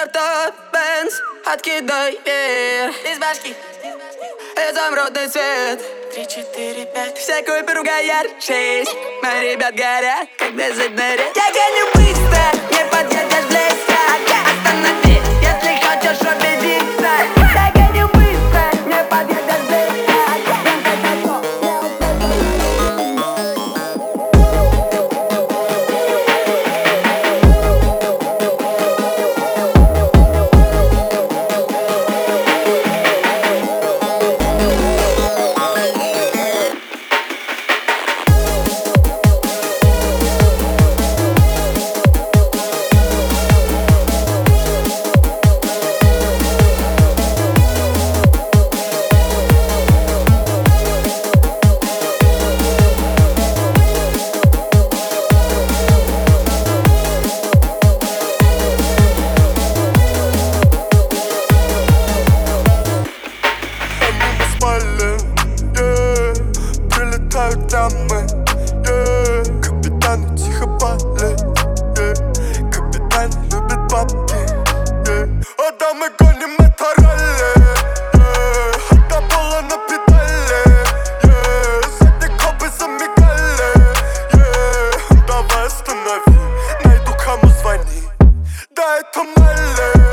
авто, Бенз, откидай вверх из башки, изумрудный цвет. 3, 4, 5. Все купи ругаяр. 6. Мои ребят горят, как беззубный ряд. Я гоню быстро, не подъедешь близко. Останови, если хочешь убедиться. Я гоню быстро, не подъедешь близко. Прилетают дамы, капитаны тихо палят, капитан любит бабки, а дамы гоним это ралли, хата пола на педали, сзади копы замигали, давай останови, найду кому звони, да это Мали.